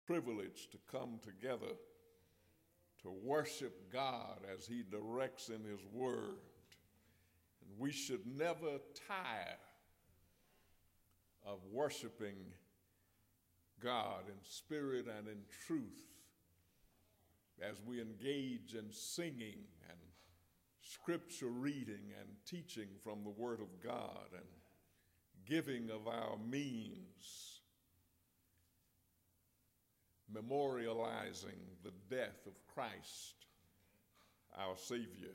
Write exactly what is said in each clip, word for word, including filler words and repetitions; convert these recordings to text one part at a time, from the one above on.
privilege to come together to worship God as he directs in his word. And we should never tire of worshiping God in spirit and in truth as we engage in singing and scripture reading and teaching from the Word of God and giving of our means, memorializing the death of Christ, our Savior,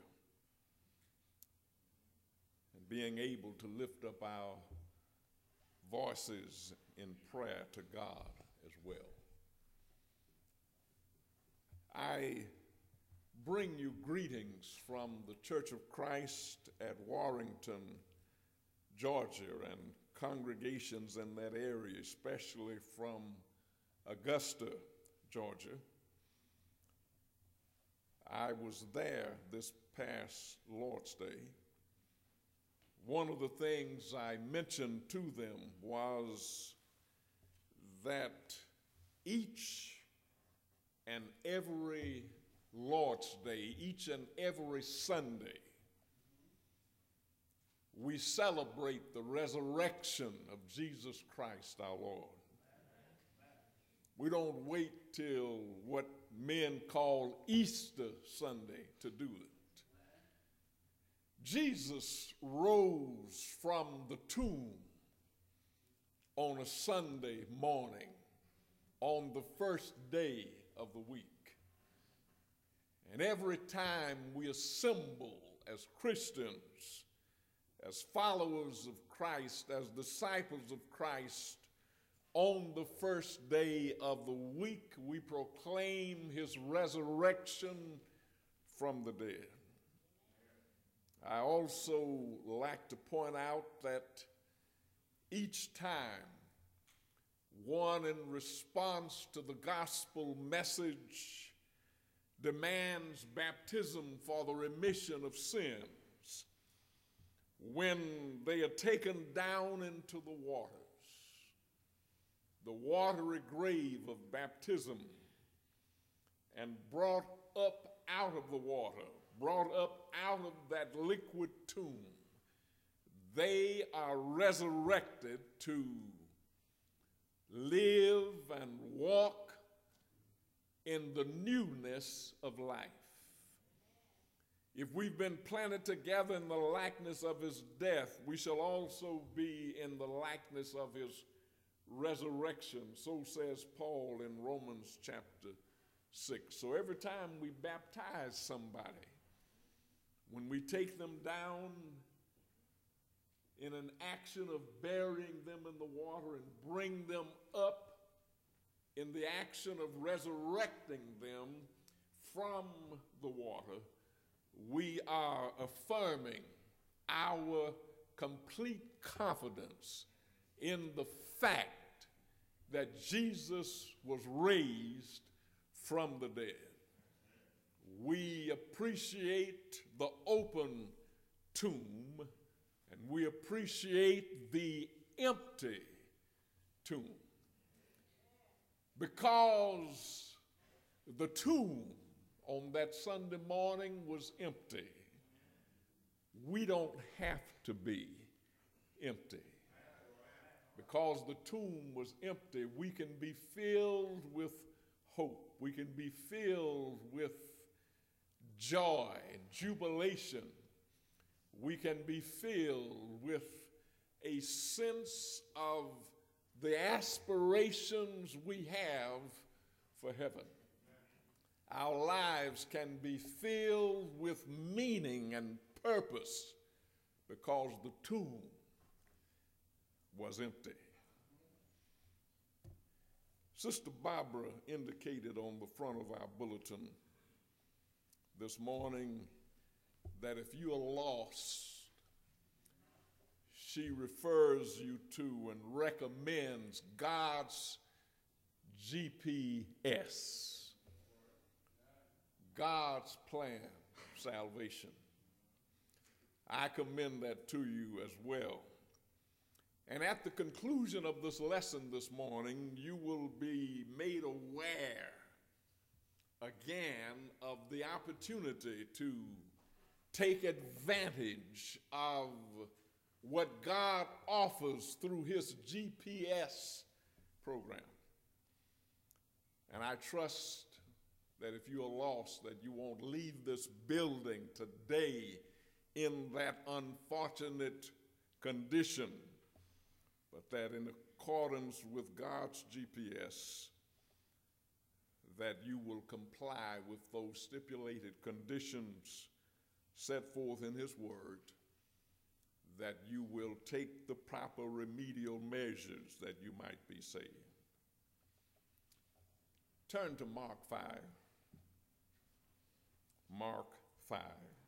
and being able to lift up our voices in prayer to God as well. I bring you greetings from the Church of Christ at Warrington, Georgia, and congregations in that area, especially from Augusta, Georgia. I was there this past Lord's Day. One of the things I mentioned to them was that each and every Lord's Day, each and every Sunday, we celebrate the resurrection of Jesus Christ our Lord. We don't wait till what men call Easter Sunday to do it. Jesus rose from the tomb on a Sunday morning, on the first day of the week. And every time we assemble as Christians, as followers of Christ, as disciples of Christ, on the first day of the week, we proclaim his resurrection from the dead. I also like to point out that each time one, in response to the gospel message, demands baptism for the remission of sins, when they are taken down into the waters, the watery grave of baptism, and brought up out of the water, brought up out of that liquid tomb, they are resurrected to live and walk in the newness of life. If we've been planted together in the likeness of his death, we shall also be in the likeness of his resurrection. So says Paul in Romans chapter six. So every time we baptize somebody, when we take them down in an action of burying them in the water and bring them up in the action of resurrecting them from the water, we are affirming our complete confidence in the fact that Jesus was raised from the dead. We appreciate the open tomb, and we appreciate the empty tomb, because the tomb on that Sunday morning was empty. We don't have to be empty. Because the tomb was empty, we can be filled with hope. We can be filled with joy and jubilation. We can be filled with a sense of the aspirations we have for heaven. Our lives can be filled with meaning and purpose because the tomb was empty. Sister Barbara indicated on the front of our bulletin this morning that if you are lost, she refers you to and recommends God's G P S, God's plan of salvation. I commend that to you as well. And at the conclusion of this lesson this morning, you will be made aware again of the opportunity to take advantage of what God offers through his G P S program. And I trust that if you are lost, that you won't leave this building today in that unfortunate condition, but that in accordance with God's G P S, that you will comply with those stipulated conditions set forth in his word, that you will take the proper remedial measures that you might be saved. Turn to Mark five. Mark five.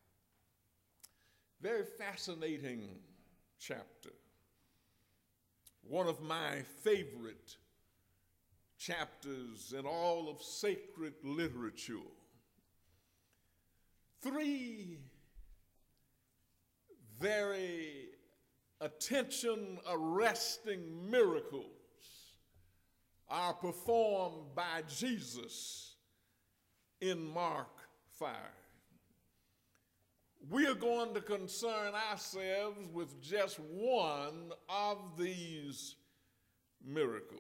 Very fascinating chapter. One of my favorite chapters in all of sacred literature. Three very attention-arresting miracles are performed by Jesus in Mark five. We are going to concern ourselves with just one of these miracles.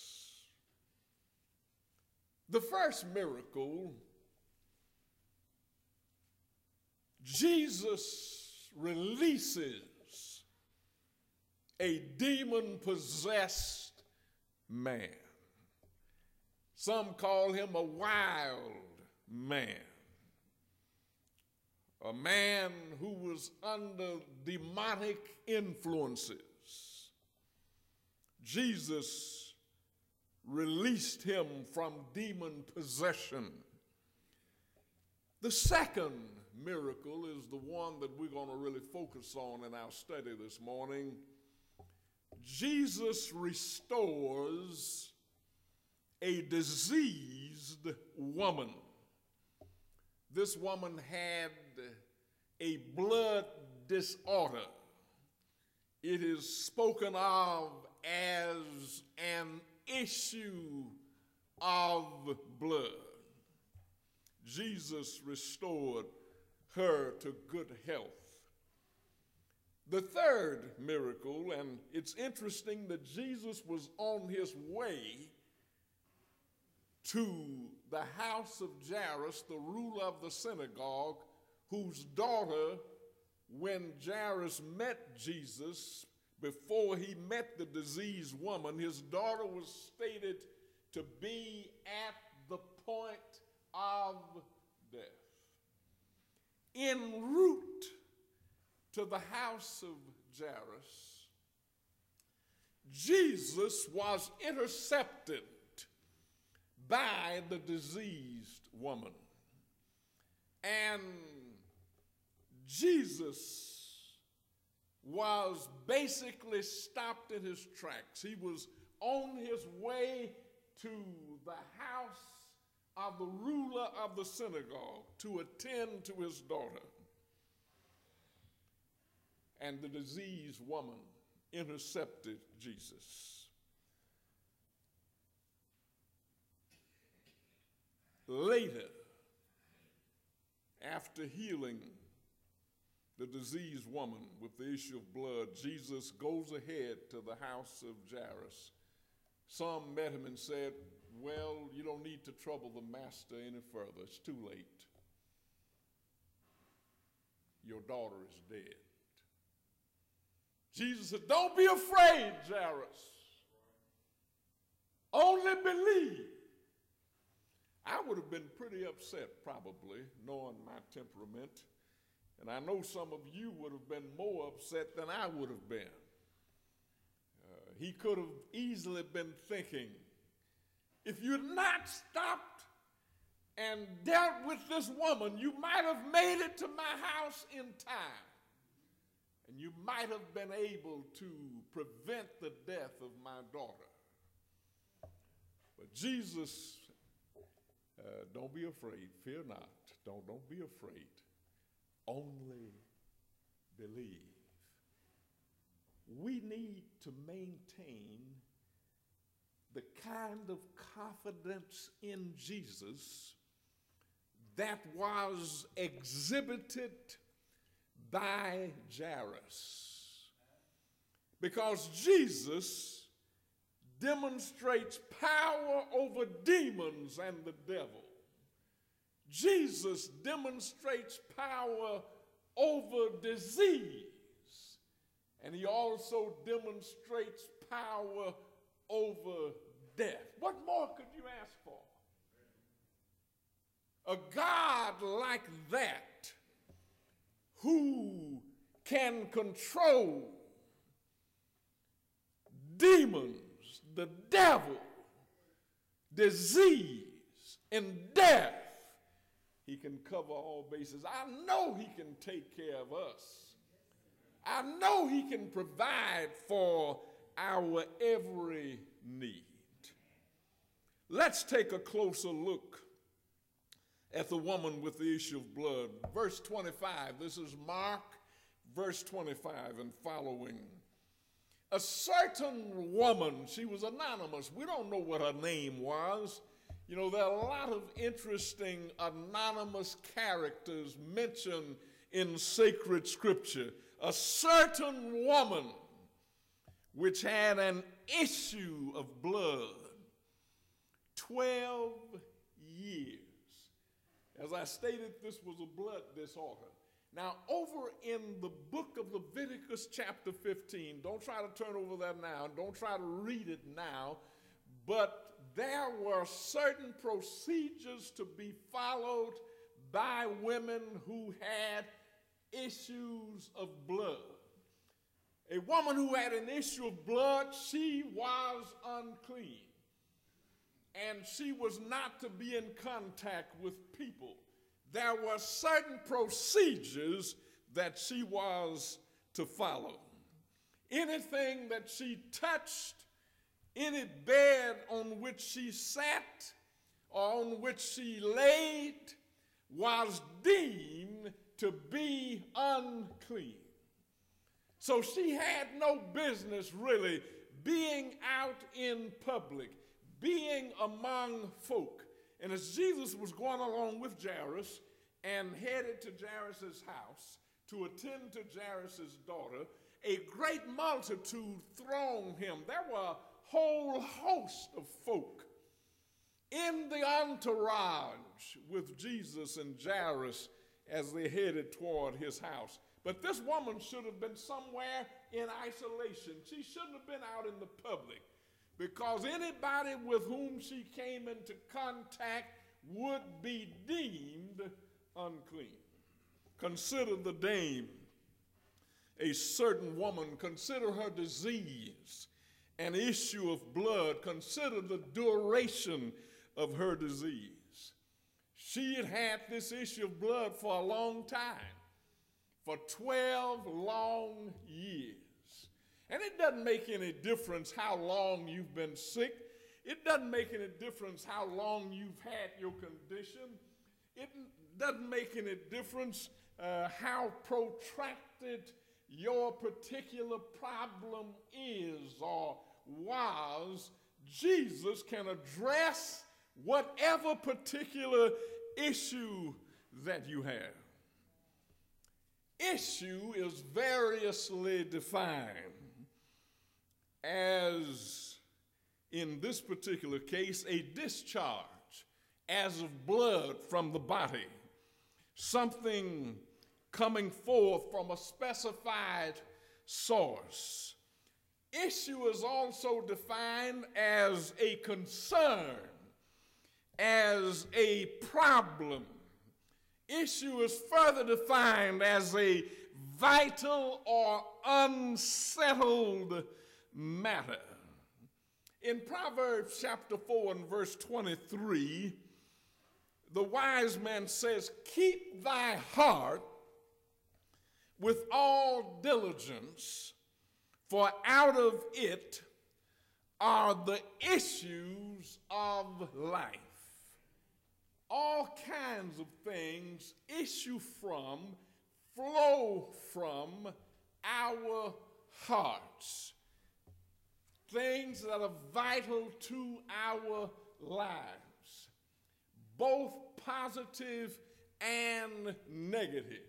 The first miracle, Jesus releases a demon-possessed man. Some call him a wild man, a man who was under demonic influences. Jesus released him from demon possession. The second miracle is the one that we're going to really focus on in our study this morning. Jesus restores a diseased woman. This woman had a blood disorder. It is spoken of as an issue of blood. Jesus restored her to good health. The third miracle, and it's interesting that Jesus was on his way to the house of Jairus, the ruler of the synagogue, whose daughter, when Jairus met Jesus, before he met the diseased woman, his daughter was stated to be at the point of death. En route to the house of Jairus, Jesus was intercepted by the diseased woman. And Jesus was basically stopped in his tracks. He was on his way to the house of the ruler of the synagogue to attend to his daughter. And the diseased woman intercepted Jesus. Later, after healing the diseased woman with the issue of blood, Jesus goes ahead to the house of Jairus. Some met him and said, well, you don't need to trouble the master any further. It's too late. Your daughter is dead. Jesus said, don't be afraid, Jairus. Only believe. I would have been pretty upset, probably, knowing my temperament. And I know some of you would have been more upset than I would have been. Uh, he could have easily been thinking, if you'd not stopped and dealt with this woman, you might have made it to my house in time. And you might have been able to prevent the death of my daughter. But Jesus, uh, don't be afraid. Fear not. Don't, don't be afraid. Only believe. We need to maintain the kind of confidence in Jesus that was exhibited by Jairus. Because Jesus demonstrates power over demons and the devil. Jesus demonstrates power over disease. And he also demonstrates power over death. What more could you ask for? A God like that who can control demons, the devil, disease, and death. He can cover all bases. I know he can take care of us. I know he can provide for our every need. Let's take a closer look at the woman with the issue of blood. Verse twenty-five, this is Mark, verse twenty-five and following. A certain woman, she was anonymous. We don't know what her name was. You know, there are a lot of interesting anonymous characters mentioned in sacred scripture. A certain woman which had an issue of blood, twelve years. As I stated, this was a blood disorder. Now, over in the book of Leviticus chapter fifteen, don't try to turn over there now, don't try to read it now, but there were certain procedures to be followed by women who had issues of blood. A woman who had an issue of blood, she was unclean. And she was not to be in contact with people. There were certain procedures that she was to follow. Anything that she touched, any bed on which she sat or on which she laid was deemed to be unclean. So she had no business really being out in public, being among folk. And as Jesus was going along with Jairus and headed to Jairus' house to attend to Jairus' daughter, a great multitude thronged him. There were a whole host of folk in the entourage with Jesus and Jairus as they headed toward his house. But this woman should have been somewhere in isolation. She shouldn't have been out in the public, because anybody with whom she came into contact would be deemed unclean. Consider the dame, a certain woman. Consider her disease, an issue of blood. Consider the duration of her disease. She had had this issue of blood for a long time, for twelve long years. And it doesn't make any difference how long you've been sick. It doesn't make any difference how long you've had your condition. It doesn't make any difference uh, how protracted your particular problem is or was. Jesus can address whatever particular issue that you have. Issue is variously defined as, in this particular case, a discharge as of blood from the body, something coming forth from a specified source. Issue is also defined as a concern, as a problem. Issue is further defined as a vital or unsettled matter. In Proverbs chapter four and verse twenty-three, the wise man says, "Keep thy heart with all diligence, for out of it are the issues of life." All kinds of things issue from, flow from our hearts. Things that are vital to our lives, both positive and negative.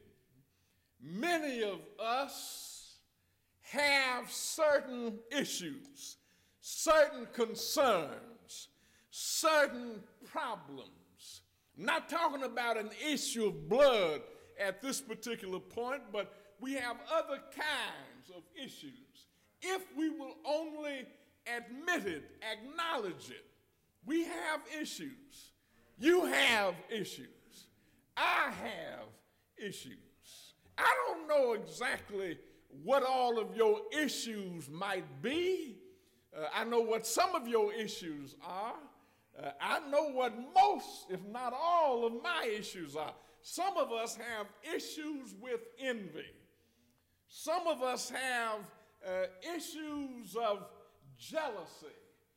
Many of us have certain issues, certain concerns, certain problems. I'm not talking about an issue of blood at this particular point, but we have other kinds of issues. If we will only admit it, acknowledge it, we have issues. You have issues. I have issues. I don't know exactly what all of your issues might be. Uh, I know what some of your issues are. Uh, I know what most, if not all, of my issues are. Some of us have issues with envy. Some of us have uh, issues of jealousy,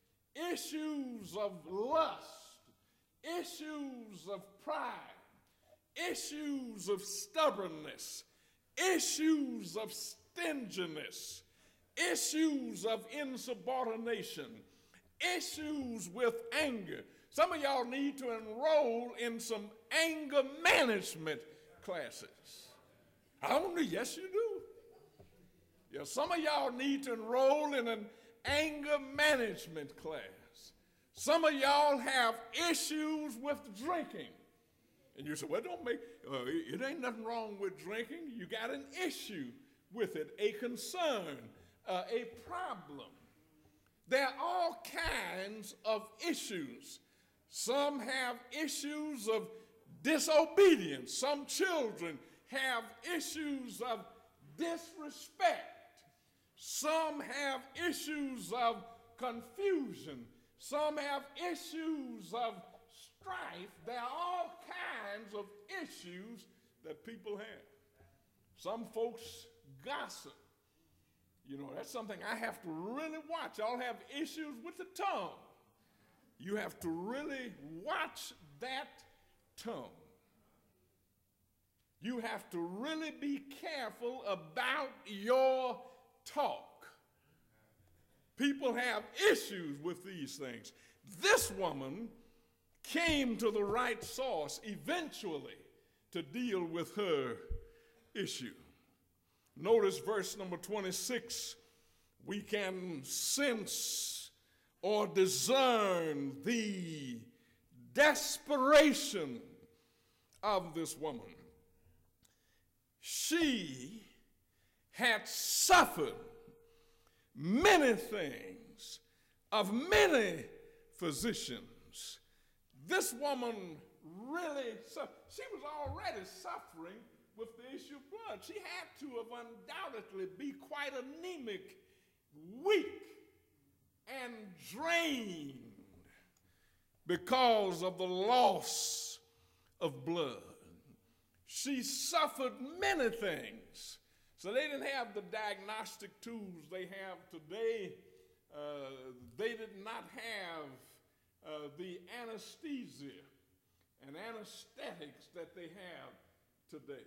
issues of lust, issues of pride, issues of stubbornness, issues of stinginess, issues of insubordination, issues with anger. Some of y'all need to enroll in some anger management classes. I don't know, yes you do. Yeah, some of y'all need to enroll in an anger management class. Some of y'all have issues with drinking. And you say, well, don't make, uh, it ain't nothing wrong with drinking. You got an issue with it, a concern, uh, a problem. There are all kinds of issues. Some have issues of disobedience. Some children have issues of disrespect. Some have issues of confusion. Some have issues of strife. There are all kinds of issues that people have. Some folks gossip. You know, that's something I have to really watch. Y'all have issues with the tongue. You have to really watch that tongue. You have to really be careful about your talk. People have issues with these things. This woman came to the right source eventually to deal with her issue. Notice verse number twenty-six. We can sense or discern the desperation of this woman. She had suffered many things of many physicians. This woman really suffered. She was already suffering with the issue of blood. She had to have undoubtedly be quite anemic, weak, and drained because of the loss of blood. She suffered many things. So they didn't have the diagnostic tools they have today. Uh, they did not have uh, the anesthesia and anesthetics that they have today.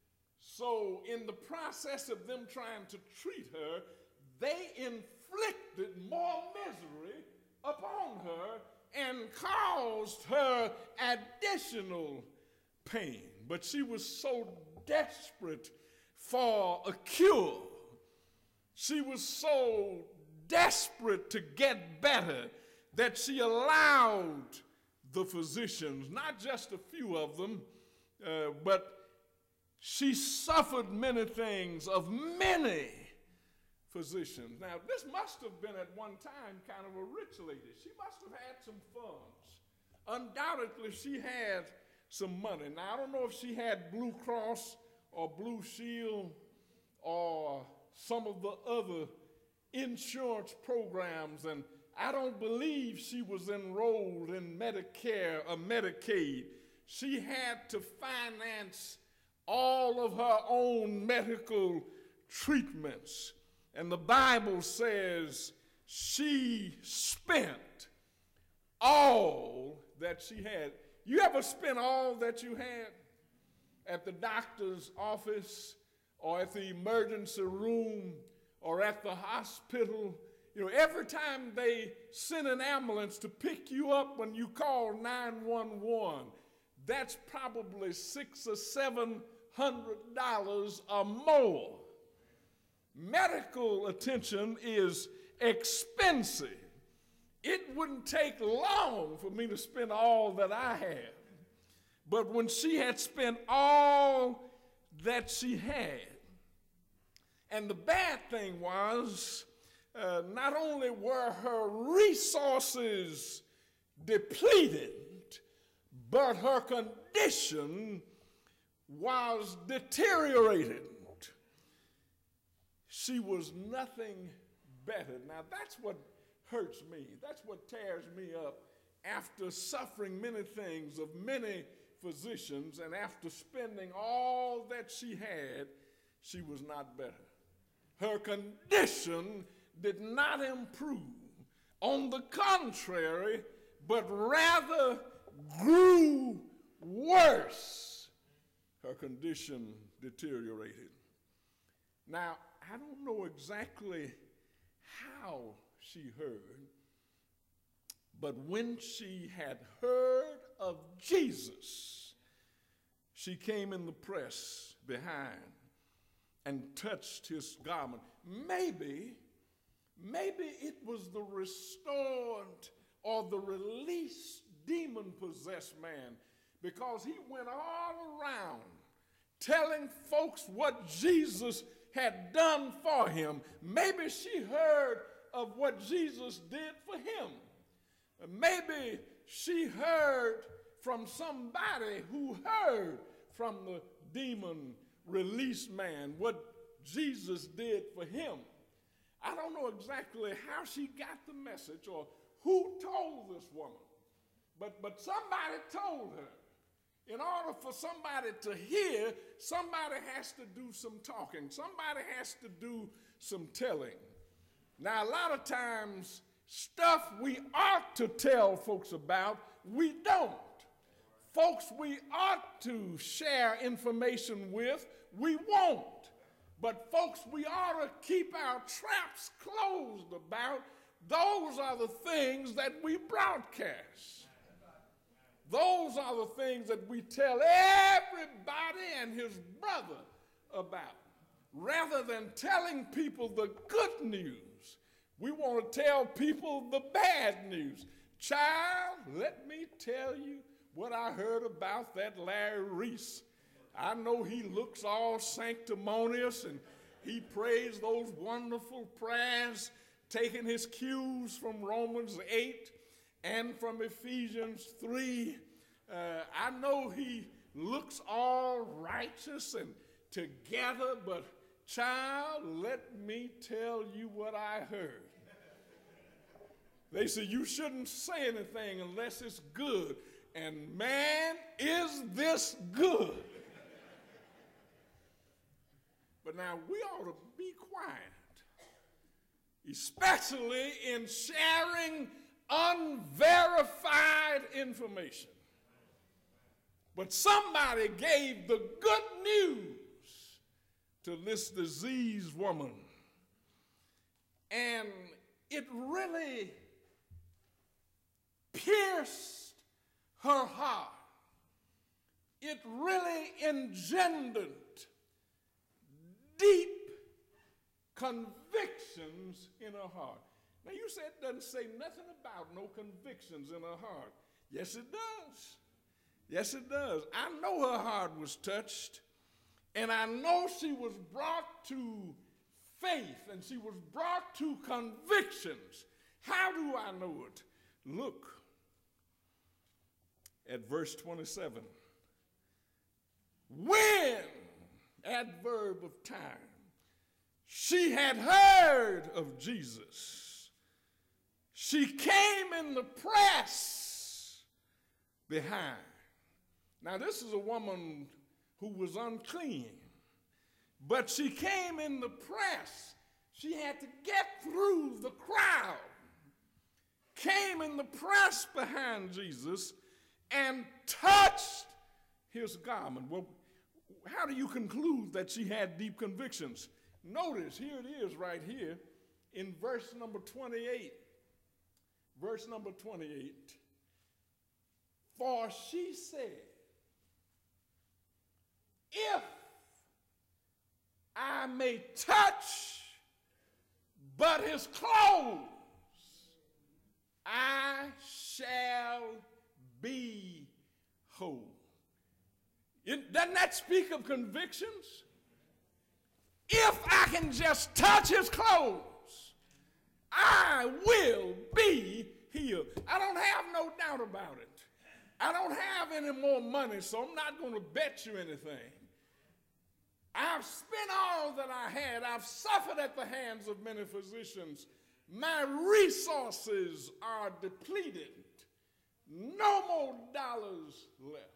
So in the process of them trying to treat her, they inflicted more misery upon her and caused her additional pain. But she was so desperate for a cure. She was so desperate to get better that she allowed the physicians, not just a few of them, uh, but she suffered many things of many physicians. Now, this must have been at one time kind of a rich lady. She must have had some funds. Undoubtedly, she had some money. Now, I don't know if she had Blue Cross or Blue Shield or some of the other insurance programs, and I don't believe she was enrolled in Medicare or Medicaid. She had to finance all of her own medical treatments. And the Bible says she spent all that she had. You ever spent all that you had at the doctor's office or at the emergency room or at the hospital? You know, every time they sent an ambulance to pick you up when you called nine one one, that's probably six or seven hundred dollars or more. Medical attention is expensive. It wouldn't take long for me to spend all that I have. But when she had spent all that she had, and the bad thing was, uh, not only were her resources depleted, but her condition was deteriorated. She was nothing better. Now that's what hurts me. That's what tears me up after suffering many things of many physicians, and after spending all that she had, she was not better. Her condition did not improve. On the contrary, but rather grew worse. Her condition deteriorated. Now, I don't know exactly how she heard, but when she had heard of Jesus, she came in the press behind and touched his garment. Maybe, maybe it was the restored or the released demon-possessed man, because he went all around telling folks what Jesus had done for him. Maybe she heard of what Jesus did for him. Maybe she heard from somebody who heard from the demon-released man what Jesus did for him. I don't know exactly how she got the message or who told this woman, but, but somebody told her. In order for somebody to hear, somebody has to do some talking. Somebody has to do some telling. Now, a lot of times, stuff we ought to tell folks about, we don't. Folks we ought to share information with, we won't. But folks we ought to keep our traps closed about, those are the things that we broadcast. Those are the things that we tell everybody and his brother about. Rather than telling people the good news, we want to tell people the bad news. Child, let me tell you what I heard about that Larry Reese. I know he looks all sanctimonious and he prays those wonderful prayers, taking his cues from Romans eight and from Ephesians three. Uh, I know he looks all righteous and together, but child, let me tell you what I heard. They say you shouldn't say anything unless it's good. And man, is this good. But now we ought to be quiet, especially in sharing unverified information. But somebody gave the good news to this diseased woman, and it really pierced her heart. It really engendered deep convictions in her heart. Now you said it doesn't say nothing about no convictions in her heart. Yes, it does. Yes, it does. I know her heart was touched, and I know she was brought to faith, and she was brought to convictions. How do I know it? Look at verse twenty-seven. When, adverb of time, she had heard of Jesus, she came in the press behind. Now, this is a woman who was unclean, but she came in the press. She had to get through the crowd, came in the press behind Jesus, and touched his garment. Well, how do you conclude that she had deep convictions? Notice, here it is right here in verse number twenty-eight. Verse number twenty-eight. For she said, if I may touch but his clothes, I shall be whole. It, doesn't that speak of convictions? If I can just touch his clothes, I will be healed. I don't have no doubt about it. I don't have any more money, so I'm not going to bet you anything. I've spent all that I had. I've suffered at the hands of many physicians. My resources are depleted. No more dollars left.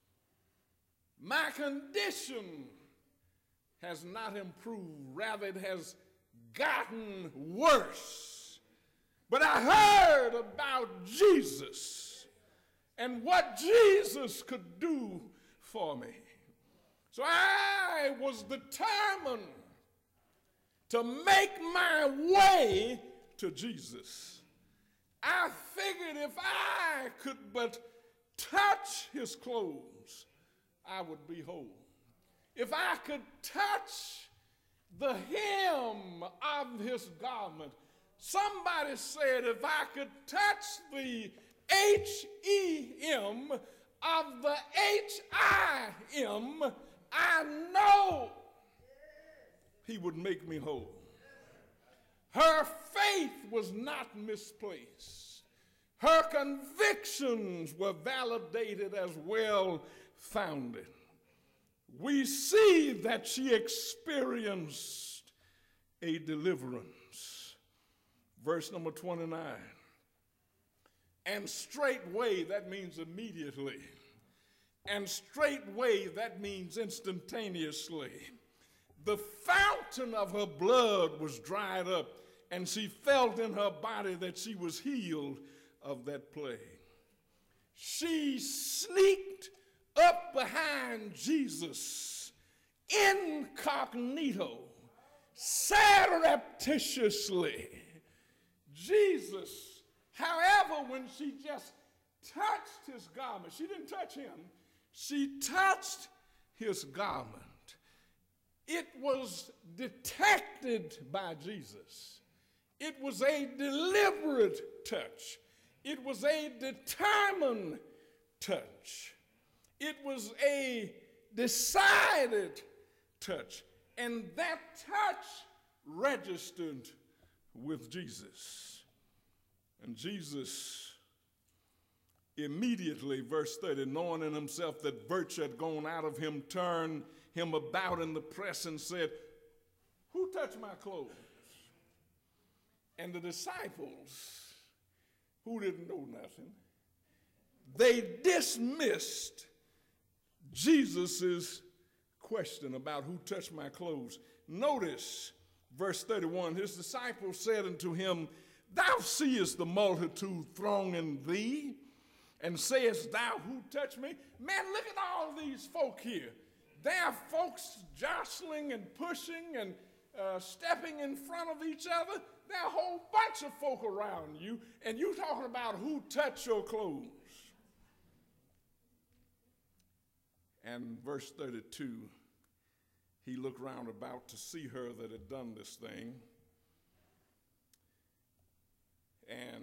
My condition has not improved. Rather, it has gotten worse. But I heard about Jesus and what Jesus could do for me. So I was determined to make my way to Jesus. I figured if I could but touch his clothes, I would be whole. If I could touch the hem of his garment. Somebody said if I could touch the H E M of the H I M, I know he would make me whole. Her faith was not misplaced. Her convictions were validated as well-founded. We see that she experienced a deliverance. Verse number twenty-nine. And straightway, that means immediately. And straightway, that means instantaneously. The fountain of her blood was dried up, and she felt in her body that she was healed of that plague. She sneaked up behind Jesus incognito, surreptitiously. Jesus, however, when she just touched his garment, she didn't touch him, she touched his garment. It was detected by Jesus. It was a deliberate touch. It was a determined touch. It was a decided touch. And that touch registered with Jesus. And Jesus immediately, verse thirty, knowing in himself that virtue had gone out of him, turned him about in the press and said, who touched my clothes? And the disciples, who didn't know nothing, they dismissed Jesus' question about who touched my clothes. Notice verse thirty-one, his disciples said unto him, thou seest the multitude thronging thee, and sayest thou, who touched me? Man, look at all these folk here. There are folks jostling and pushing and uh, stepping in front of each other. There are a whole bunch of folk around you, and you talking about who touched your clothes. And verse thirty-two, he looked round about to see her that had done this thing. And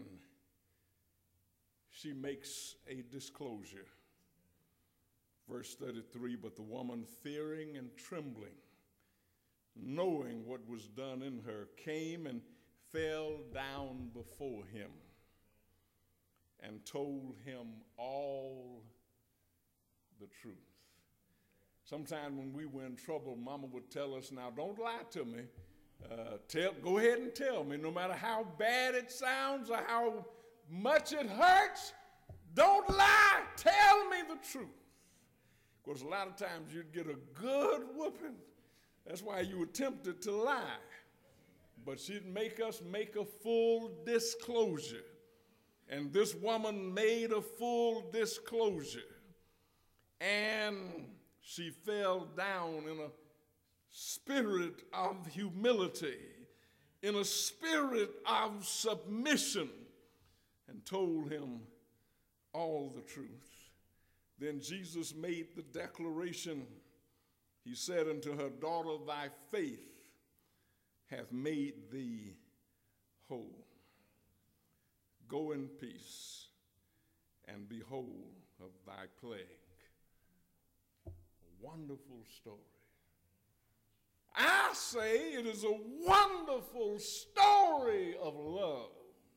she makes a disclosure. Verse thirty-three, but the woman, fearing and trembling, knowing what was done in her, came and fell down before him and told him all the truth. Sometimes when we were in trouble, Mama would tell us, now don't lie to me. Uh, tell, go ahead and tell me, no matter how bad it sounds or how much it hurts, don't lie, tell me the truth. Because a lot of times you'd get a good whooping. That's why you were tempted to lie. But she'd make us make a full disclosure. And this woman made a full disclosure. And she fell down in a spirit of humility, in a spirit of submission, and told him all the truth. Then Jesus made the declaration He said unto her, Daughter, thy faith hath made thee whole. Go in peace and be whole of thy plague. A wonderful story. I say it is a wonderful story of love.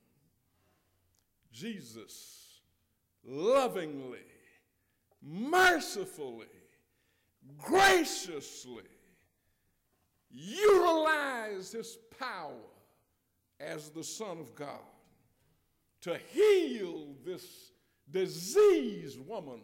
Jesus lovingly, mercifully, graciously utilized his power as the Son of God to heal this diseased woman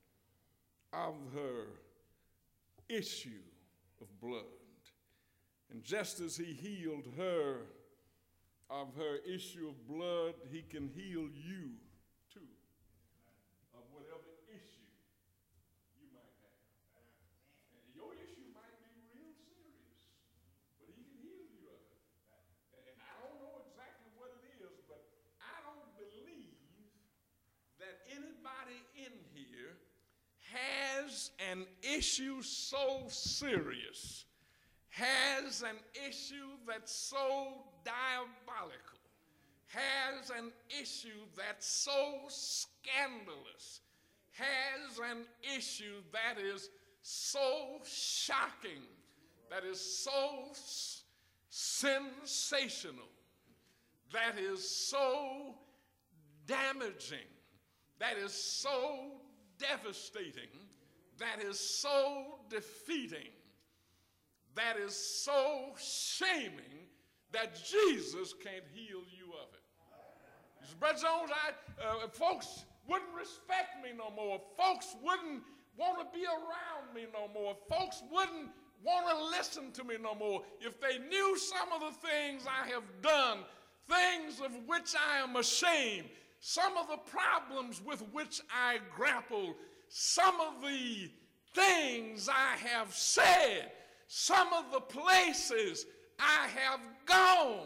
of her issue of blood. And just as he healed her of her issue of blood, he can heal you too of whatever issue you might have. And your issue might be real serious, but he can heal you of it. And I don't know exactly what it is, but I don't believe that anybody in here has an issue so serious, has an issue that's so diabolical, has an issue that's so scandalous, has an issue that is so shocking, that is so s- sensational, that is so damaging, that is so devastating, that is so defeating, that is so shaming that Jesus can't heal you of it. He said, Brother Jones, I, uh, folks wouldn't respect me no more. Folks wouldn't want to be around me no more. Folks wouldn't want to listen to me no more if they knew some of the things I have done, things of which I am ashamed, some of the problems with which I grapple, some of the things I have said, some of the places I have gone,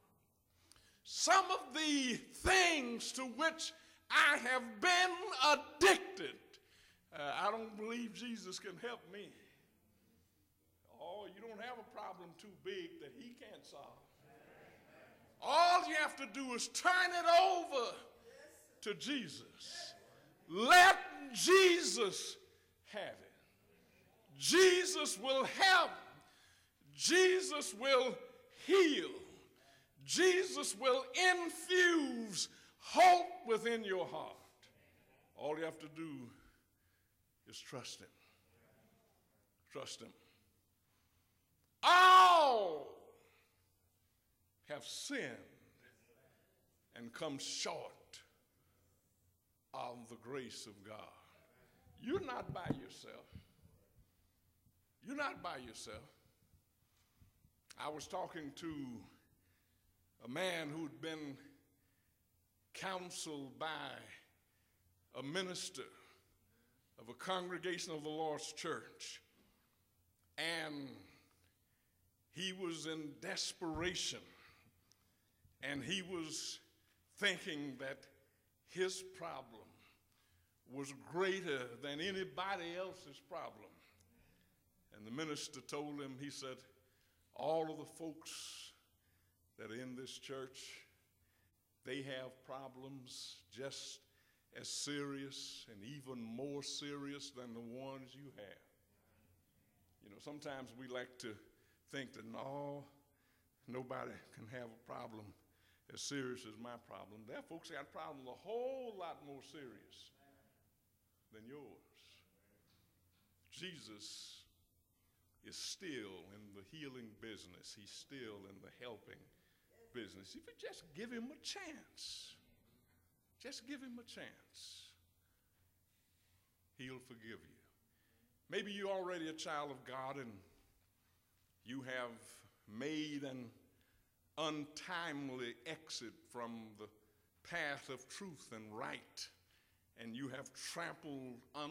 some of the things to which I have been addicted. Uh, I don't believe Jesus can help me. Oh, you don't have a problem too big that he can't solve. All you have to do is turn it over to Jesus. Let Jesus have it. Jesus will help. Jesus will heal. Jesus will infuse hope within your heart. All you have to do is trust him. Trust him. All have sinned and come short of the grace of God. You're not by yourself. You're not by yourself. I was talking to a man who'd been counseled by a minister of a congregation of the Lord's church, and he was in desperation, and he was thinking that his problem was greater than anybody else's problem. And the minister told him, he said, all of the folks that are in this church, they have problems just as serious and even more serious than the ones you have. You know, sometimes we like to think that, no, nobody can have a problem as serious as my problem. There are folks that got problems a whole lot more serious than yours. Jesus is still in the healing business. He's still in the helping business. If you just give him a chance, just give him a chance, he'll forgive you. Maybe you're already a child of God and you have made an untimely exit from the path of truth and right, and you have trampled